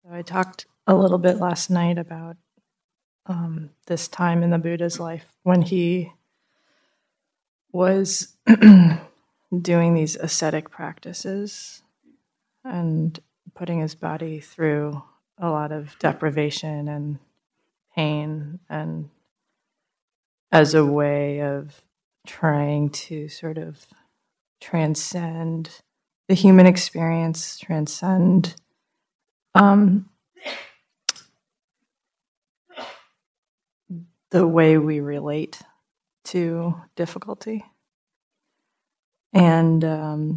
I talked a little bit last night about this time in the Buddha's life when he was doing these ascetic practices and putting his body through a lot of deprivation and pain, and as a way of trying to sort of transcend the human experience, transcend the way we relate to difficulty. And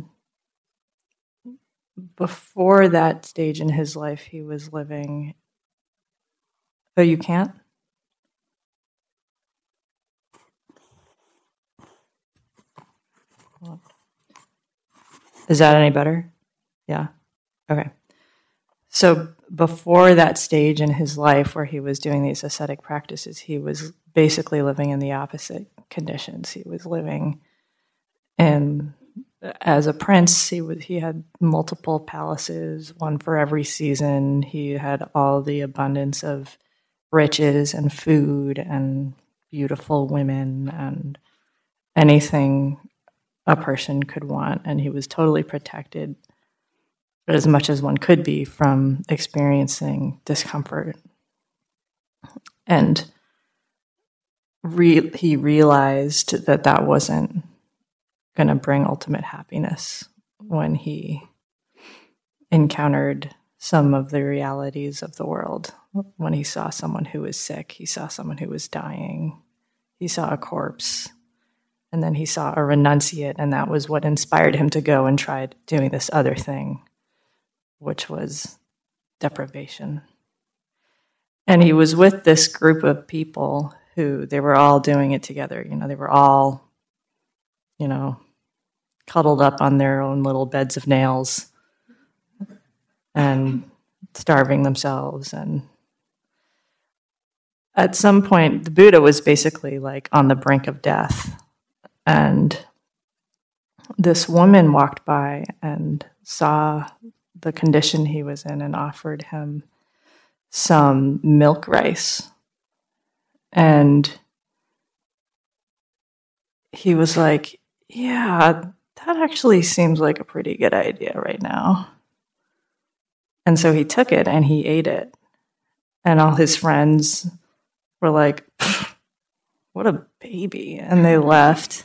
before that stage in his life, he was living. Oh, you can't? Is that any better? Yeah. Okay. So before that stage in his life where he was doing these ascetic practices, he was basically living in the opposite conditions. He was living in, as a prince, he had multiple palaces, one for every season. He had all the abundance of riches and food and beautiful women and anything a person could want. And he was totally protected, as much as one could be, from experiencing discomfort. And he realized that that wasn't going to bring ultimate happiness when he encountered some of the realities of the world. When he saw someone who was sick, he saw someone who was dying, he saw a corpse, and then he saw a renunciate, and that was what inspired him to go and try doing this other thing, which was deprivation. And he was with this group of people who, they were all doing it together. They were all, cuddled up on their own little beds of nails and starving themselves. And at some point, the Buddha was basically like on the brink of death. And this woman walked by and saw the condition he was in and offered him some milk rice. And he was like, yeah, that actually seems like a pretty good idea right now. And so he took it and he ate it. And all his friends were like, what a baby. And they left.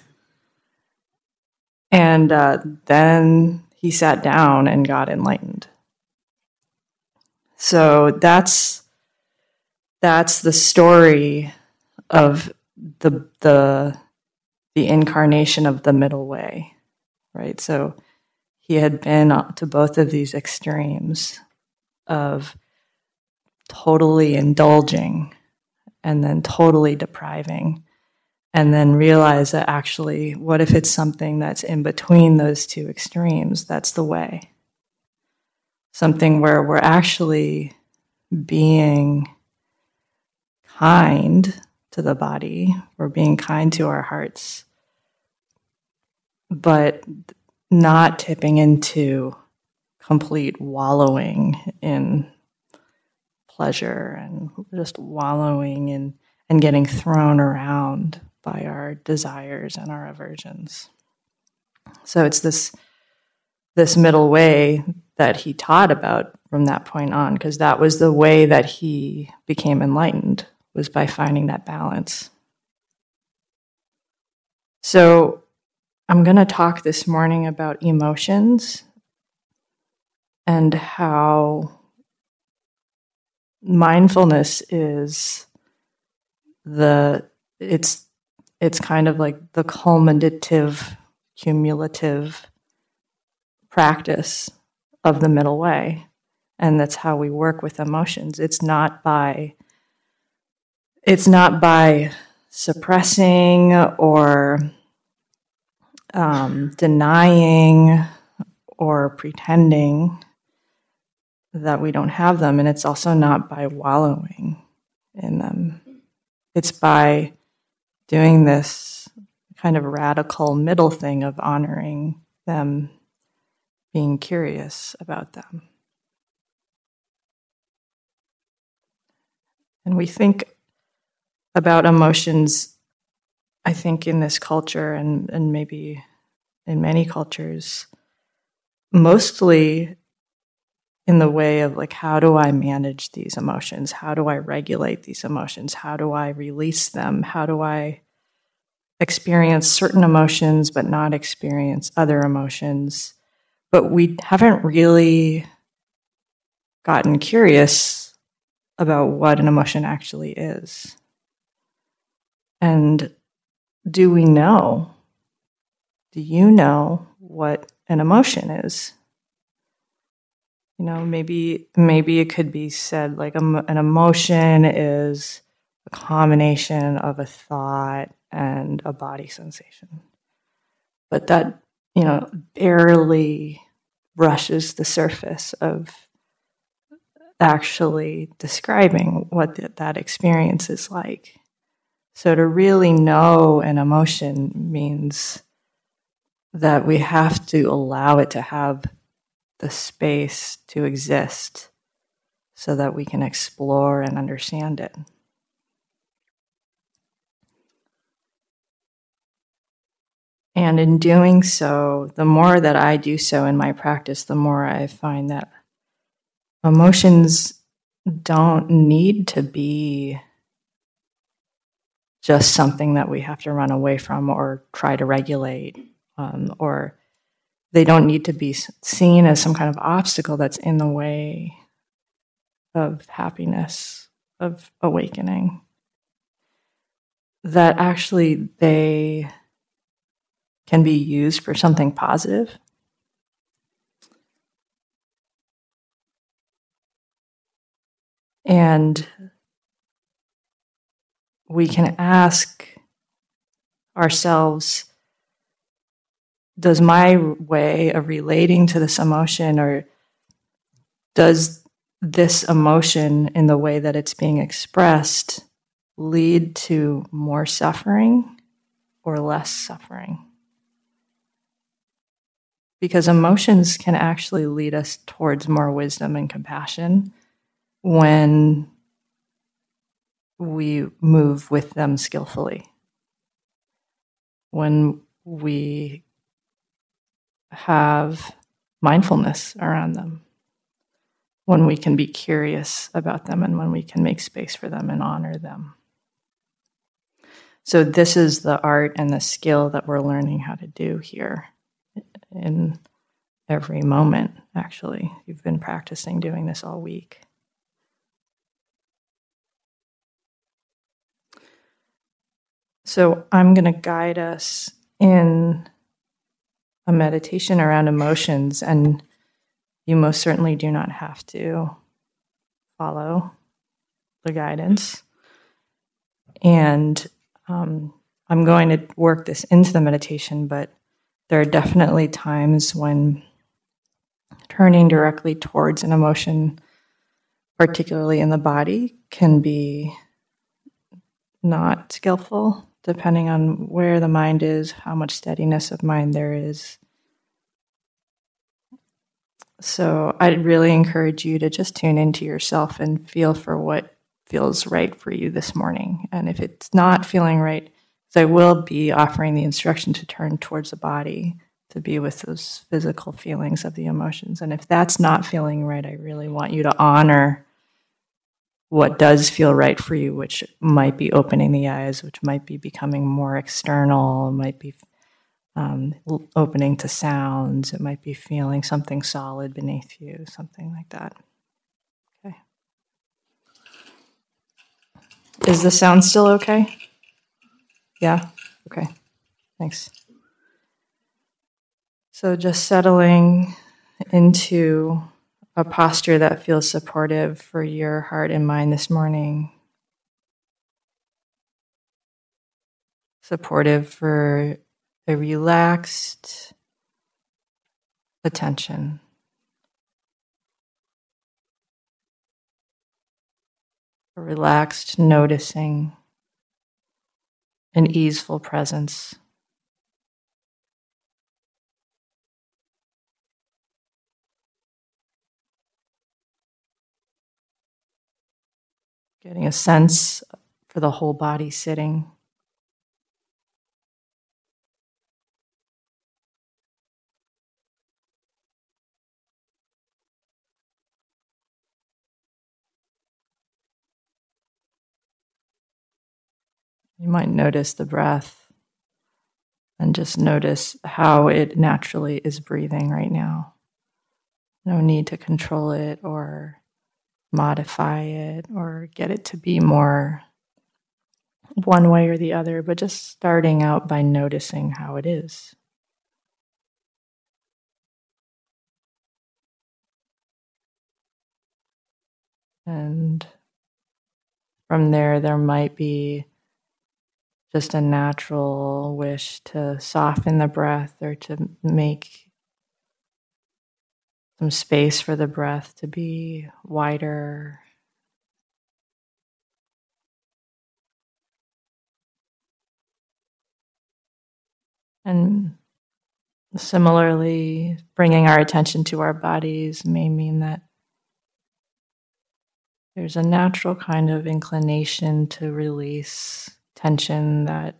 And then he sat down and got enlightened. So that's the story of the incarnation of the middle way, right? So he had been to both of these extremes of totally indulging and then totally depriving, and then realize that actually, what if it's something that's in between those two extremes? That's the way. Something where we're actually being kind to the body, we're being kind to our hearts, but not tipping into complete wallowing in pleasure and just wallowing in and getting thrown around by our desires and our aversions. So it's this middle way that he taught about from that point on, because that was the way that he became enlightened, was by finding that balance. So I'm going to talk this morning about emotions and how mindfulness is it's kind of like the cumulative practice of the middle way. And that's how we work with emotions. It's not by suppressing or denying or pretending that we don't have them. And it's also not by wallowing in them. It's by doing this kind of radical middle thing of honoring them, being curious about them. And we think about emotions, I think, in this culture and maybe in many cultures, mostly in the way of like, how do I manage these emotions? How do I regulate these emotions? How do I release them? How do I experience certain emotions but not experience other emotions? But we haven't really gotten curious about what an emotion actually is. And do we know? Do you know what an emotion is? You know, maybe it could be said like an emotion is a combination of a thought and a body sensation. But that, you know, barely brushes the surface of actually describing what that experience is like. So to really know an emotion means that we have to allow it to have the space to exist so that we can explore and understand it. And in doing so, the more that I do so in my practice, the more I find that emotions don't need to be just something that we have to run away from or try to regulate, or they don't need to be seen as some kind of obstacle that's in the way of happiness, of awakening. That actually they can be used for something positive. And we can ask ourselves, does my way of relating to this emotion, or does this emotion in the way that it's being expressed lead to more suffering or less suffering? Because emotions can actually lead us towards more wisdom and compassion when we move with them skillfully, when we have mindfulness around them, when we can be curious about them, and when we can make space for them and honor them. So this is the art and the skill that we're learning how to do here in every moment, actually. You've been practicing doing this all week. So I'm going to guide us in a meditation around emotions, and you most certainly do not have to follow the guidance. And I'm going to work this into the meditation, but there are definitely times when turning directly towards an emotion, particularly in the body, can be not skillful, depending on where the mind is, how much steadiness of mind there is. So I'd really encourage you to just tune into yourself and feel for what feels right for you this morning. And if it's not feeling right, I will be offering the instruction to turn towards the body, to be with those physical feelings of the emotions. And if that's not feeling right, I really want you to honor what does feel right for you, which might be opening the eyes, which might be becoming more external, might be opening to sounds. It might be feeling something solid beneath you, something like that. Okay. Is the sound still okay? Yeah? Okay. Thanks. So just settling into a posture that feels supportive for your heart and mind this morning. Supportive for a relaxed attention. A relaxed noticing, an easeful presence. Getting a sense for the whole body sitting. You might notice the breath and just notice how it naturally is breathing right now. No need to control it or modify it or get it to be more one way or the other, but just starting out by noticing how it is. And from there might be just a natural wish to soften the breath or to make some space for the breath to be wider. And similarly, bringing our attention to our bodies may mean that there's a natural kind of inclination to release tension that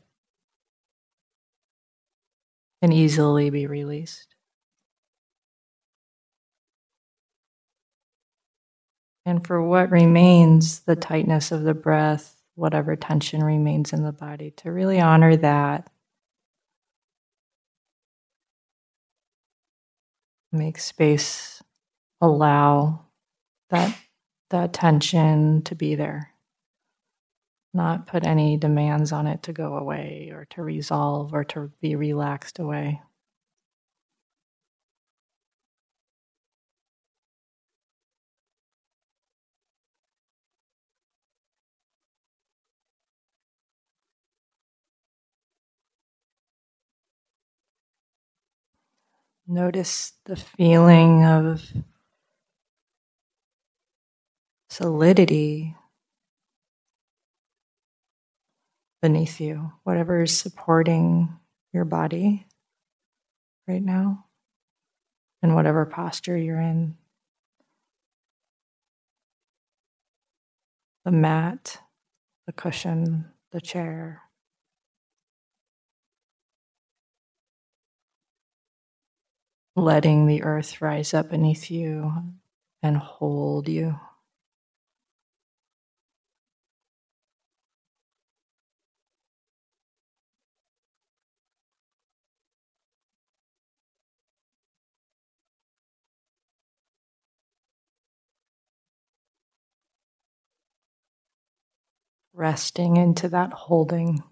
can easily be released. And for what remains, the tightness of the breath, whatever tension remains in the body, to really honor that. Make space, allow that tension to be there. Not put any demands on it to go away or to resolve or to be relaxed away. Notice the feeling of solidity beneath you, whatever is supporting your body right now, in whatever posture you're in. The mat, the cushion, the chair. Letting the earth rise up beneath you and hold you. Resting into that holding.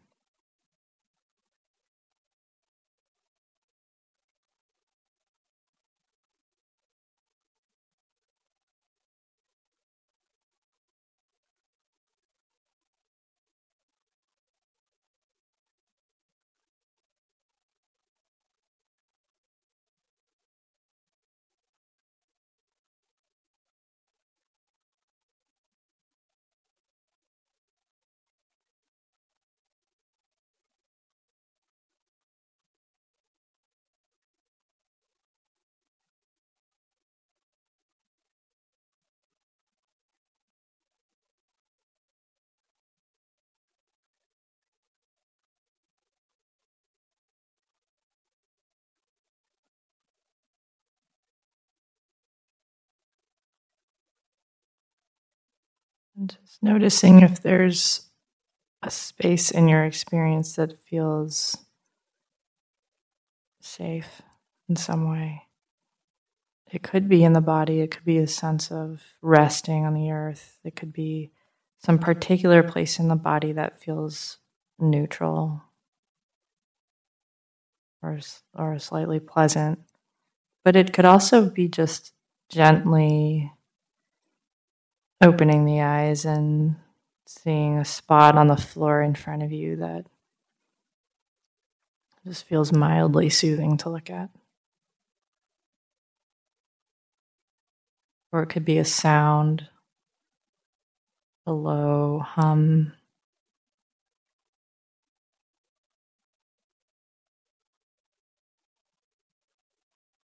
And just noticing if there's a space in your experience that feels safe in some way. It could be in the body, it could be a sense of resting on the earth, it could be some particular place in the body that feels neutral or slightly pleasant. But it could also be just gently opening the eyes and seeing a spot on the floor in front of you that just feels mildly soothing to look at. Or it could be a sound, a low hum.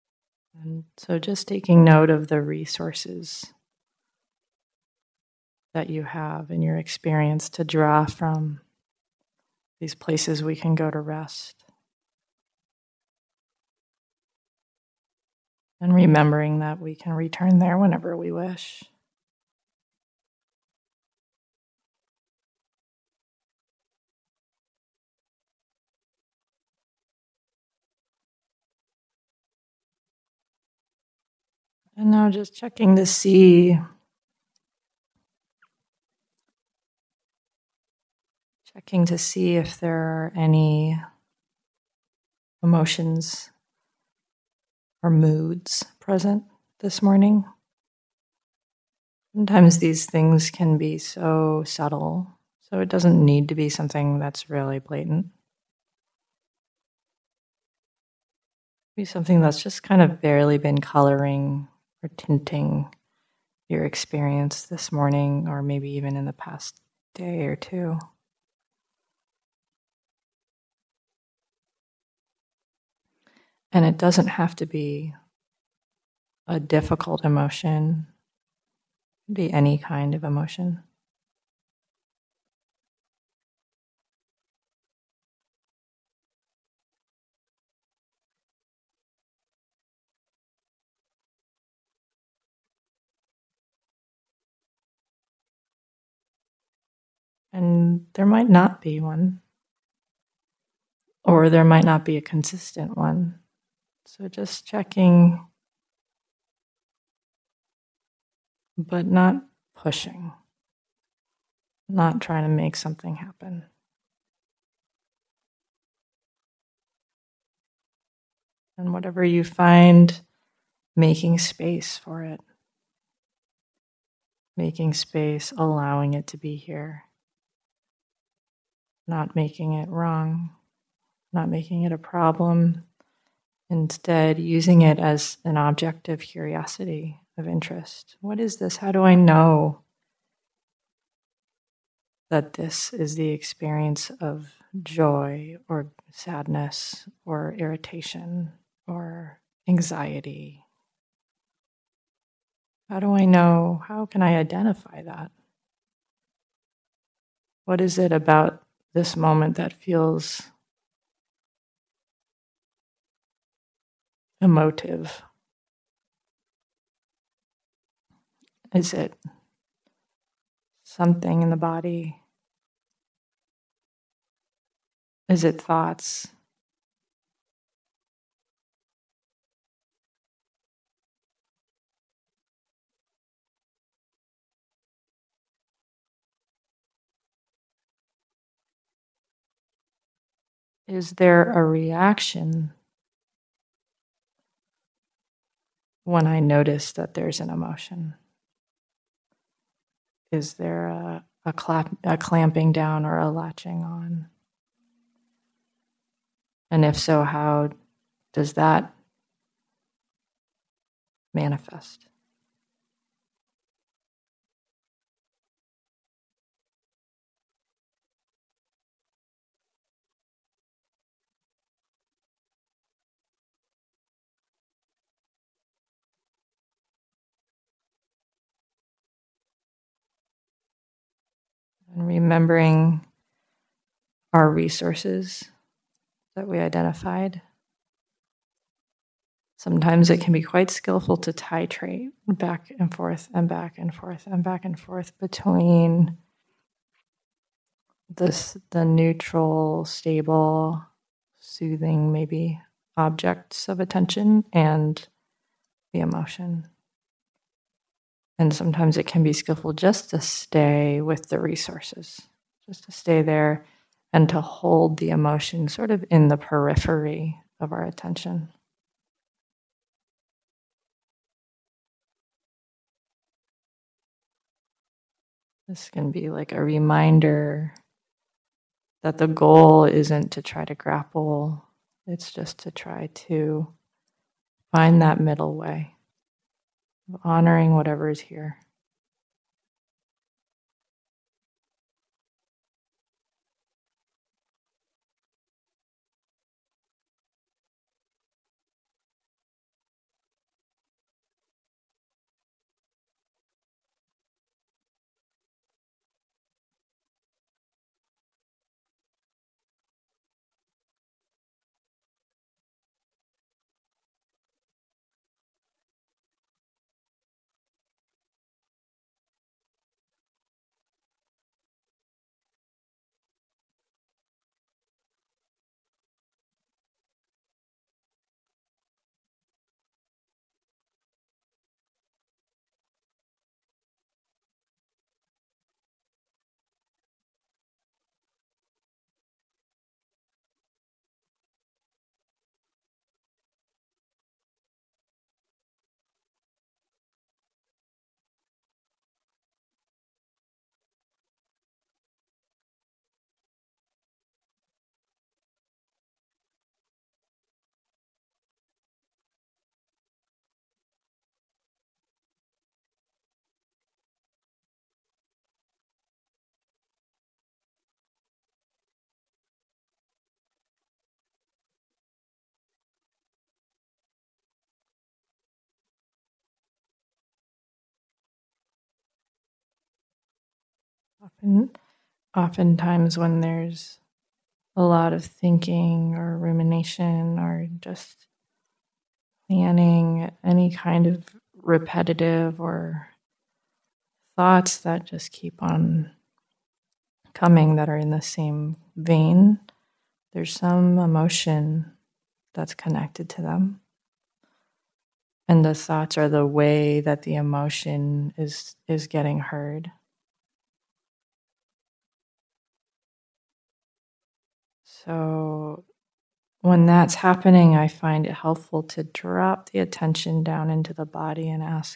And so just taking note of the resources that you have in your experience to draw from, these places we can go to rest. And remembering that we can return there whenever we wish. And now just checking to see if there are any emotions or moods present this morning. Sometimes these things can be so subtle, so it doesn't need to be something that's really blatant. Be something that's just kind of barely been coloring or tinting your experience this morning, or maybe even in the past day or two. And it doesn't have to be a difficult emotion. It can be any kind of emotion. And there might not be one, or there might not be a consistent one. So just checking, but not pushing, not trying to make something happen. And whatever you find, making space for it, making space, allowing it to be here, not making it wrong, not making it a problem. Instead, using it as an object of curiosity, of interest. What is this? How do I know that this is the experience of joy or sadness or irritation or anxiety? How do I know? How can I identify that? What is it about this moment that feels emotive? Is it something in the body? Is it thoughts? Is there a reaction when I notice that there's an emotion? Is there a clamping down or a latching on? And if so, how does that manifest? And remembering our resources that we identified. Sometimes it can be quite skillful to titrate back and forth and back and forth and back and forth between the neutral, stable, soothing, maybe objects of attention and the emotion. And sometimes it can be skillful just to stay with the resources, just to stay there and to hold the emotion sort of in the periphery of our attention. This can be like a reminder that the goal isn't to try to grapple, it's just to try to find that middle way of honoring whatever is here. Oftentimes, when there's a lot of thinking or rumination or just planning, any kind of repetitive or thoughts that just keep on coming that are in the same vein, there's some emotion that's connected to them. And the thoughts are the way that the emotion is getting heard. So when that's happening, I find it helpful to drop the attention down into the body and ask,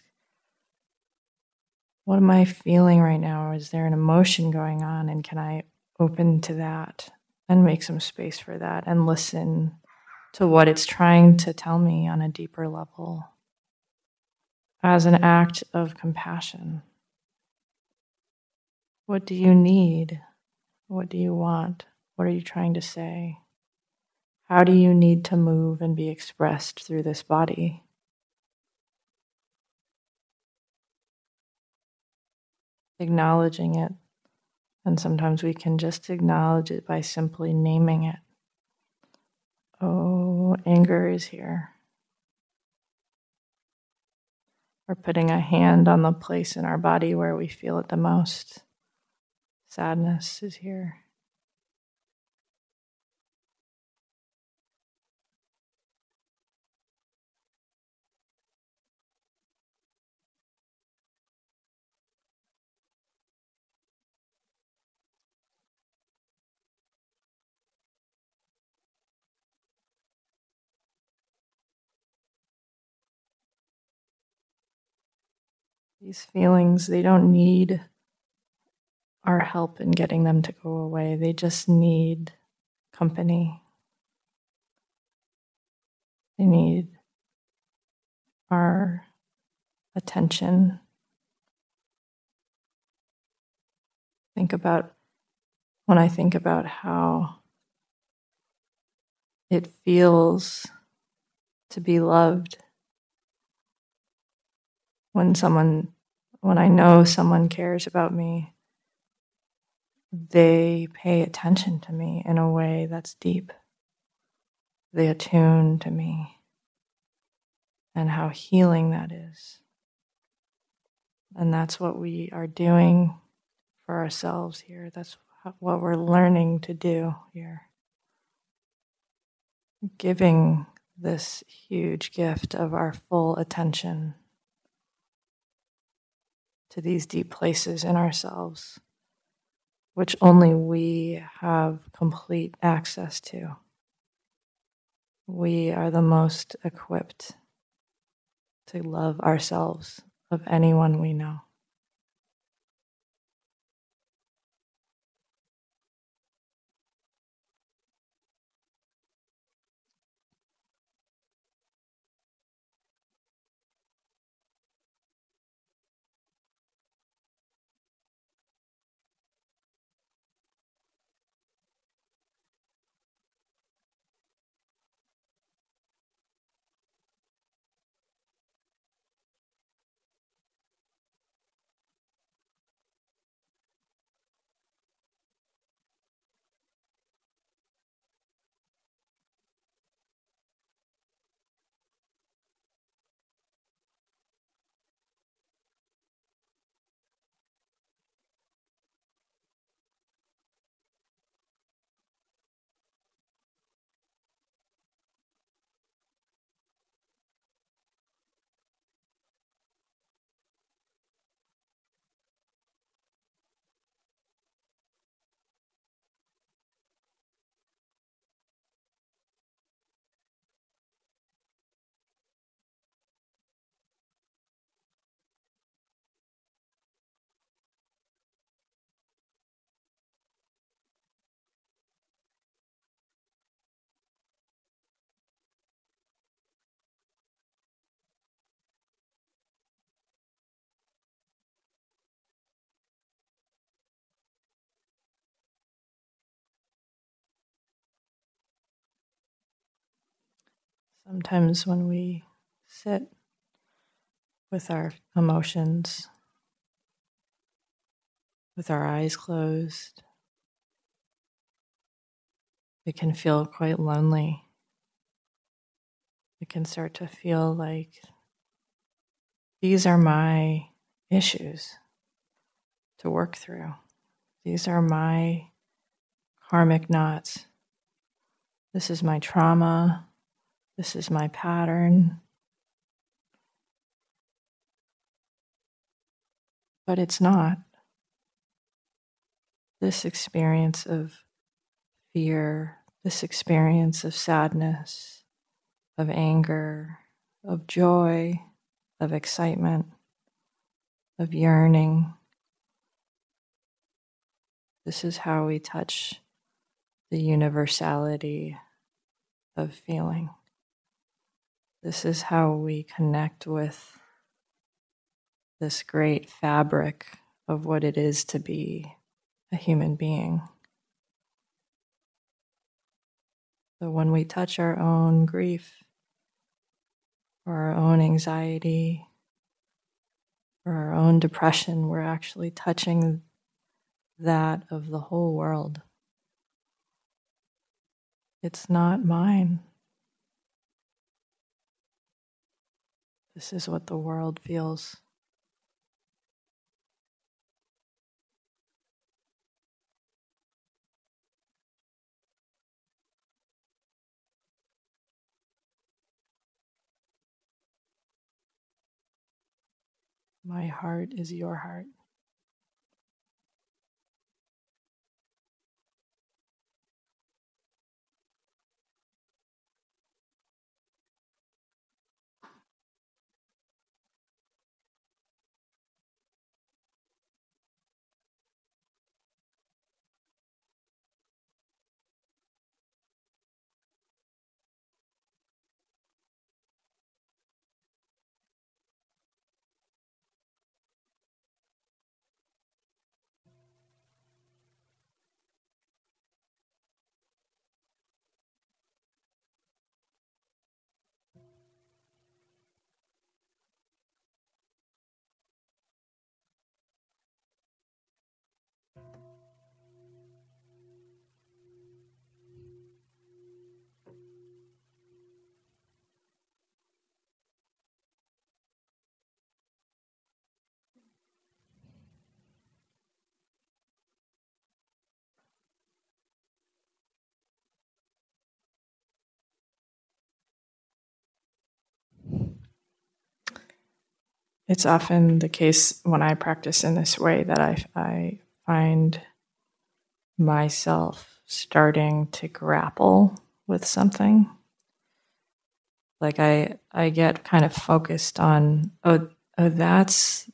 what am I feeling right now? Is there an emotion going on? And can I open to that and make some space for that and listen to what it's trying to tell me on a deeper level as an act of compassion? What do you need? What do you want? What are you trying to say? How do you need to move and be expressed through this body? Acknowledging it. And sometimes we can just acknowledge it by simply naming it. Oh, anger is here. Or putting a hand on the place in our body where we feel it the most. Sadness is here. These feelings, they don't need our help in getting them to go away. They just need company. They need our attention. When I think about how it feels to be loved, when I know someone cares about me, they pay attention to me in a way that's deep. They attune to me and how healing that is. And that's what we are doing for ourselves here. That's what we're learning to do here. Giving this huge gift of our full attention to these deep places in ourselves, which only we have complete access to. We are the most equipped to love ourselves of anyone we know. Sometimes when we sit with our emotions, with our eyes closed. It can feel quite lonely. It can start to feel like these are my issues to work through. These are my karmic knots. This is my trauma. This is my pattern. But it's not. This experience of fear, this experience of sadness, of anger, of joy, of excitement, of yearning. This is how we touch the universality of feeling. This is how we connect with this great fabric of what it is to be a human being. So when we touch our own grief, or our own anxiety, or our own depression, we're actually touching that of the whole world. It's not mine. This is what the world feels. My heart is your heart. It's often the case when I practice in this way that I find myself starting to grapple with something. Like I get kind of focused on, oh that's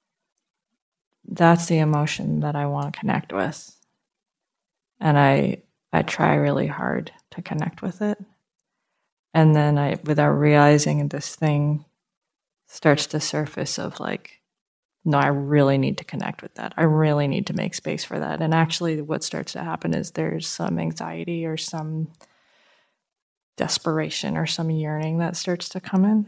the emotion that I want to connect with. And I try really hard to connect with it. And then without realizing, this thing starts to surface of like, no, I really need to connect with that. I really need to make space for that. And actually what starts to happen is there's some anxiety or some desperation or some yearning that starts to come in.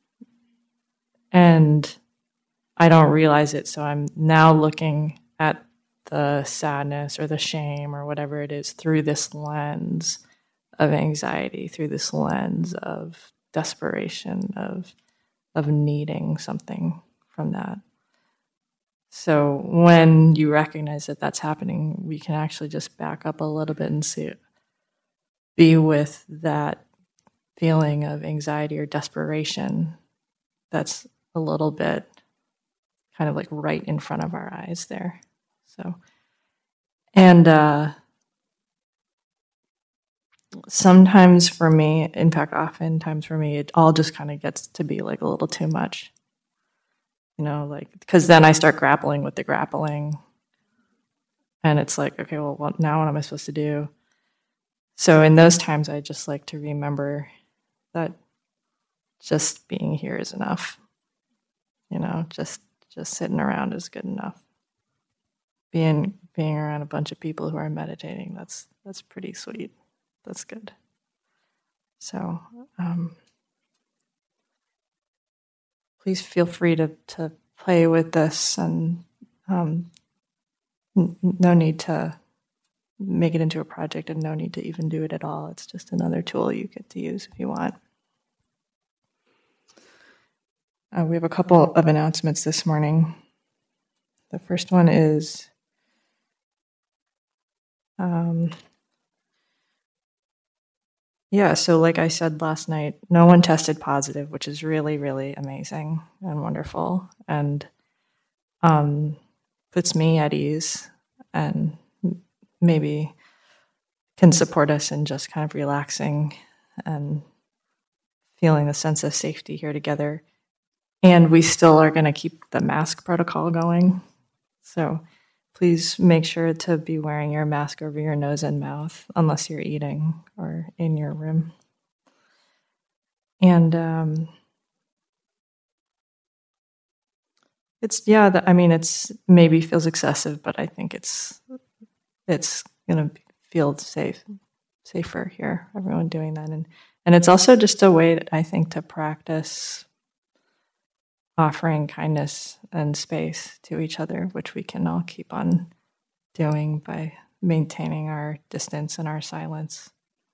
And I don't realize it. So I'm now looking at the sadness or the shame or whatever it is through this lens of anxiety, through this lens of desperation, of needing something from that. So when you recognize that that's happening, we can actually just back up a little bit and be with that feeling of anxiety or desperation that's a little bit kind of like right in front of our eyes there. So, and sometimes for me, in fact, oftentimes for me, it all just kind of gets to be like a little too much. You know, like, because then I start grappling with the grappling. And it's like, okay, well, now what am I supposed to do? So in those times, I just like to remember that just being here is enough. You know, just sitting around is good enough. Being around a bunch of people who are meditating, that's pretty sweet. That's good. So please feel free to play with this and no need to make it into a project and no need to even do it at all. It's just another tool you get to use if you want. We have a couple of announcements this morning. The first one is so like I said last night, no one tested positive, which is really, really amazing and wonderful, and puts me at ease and maybe can support us in just kind of relaxing and feeling the sense of safety here together. And we still are going to keep the mask protocol going. So please make sure to be wearing your mask over your nose and mouth unless you're eating or in your room. And it's maybe feels excessive, but I think it's going to feel safer here, everyone doing that. And it's also just a way, I think, to practice offering kindness and space to each other, which we can all keep on doing by maintaining our distance and our silence.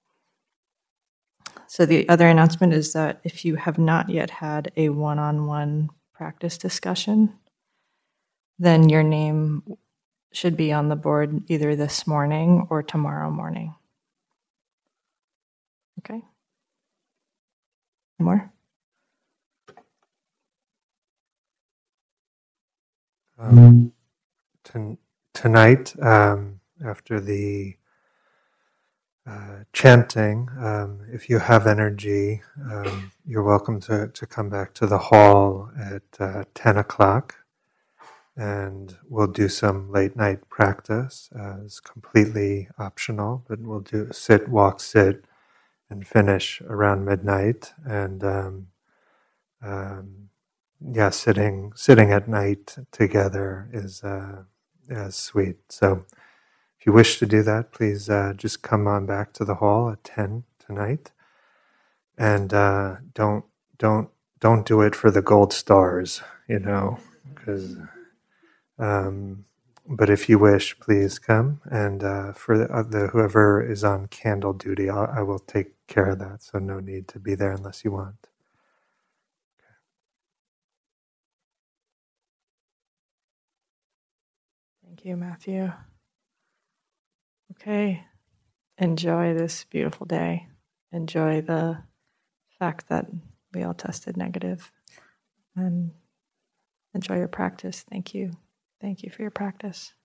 So the other announcement is that if you have not yet had a one-on-one practice discussion, then your name should be on the board either this morning or tomorrow morning. Okay? More? Tonight, after the chanting, if you have energy, you're welcome to come back to the hall at 10 o'clock, and we'll do some late night practice. It's completely optional, but we'll do sit, walk, sit, and finish around midnight. And sitting at night together is sweet. So if you wish to do that, please just come on back to the hall at 10 tonight, and don't do it for the gold stars, because. But if you wish, please come, and for the whoever is on candle duty, I will take care of that. So no need to be there unless you want. Thank you, Matthew. Okay, enjoy this beautiful day. Enjoy the fact that we all tested negative, and enjoy your practice. Thank you. Thank you for your practice.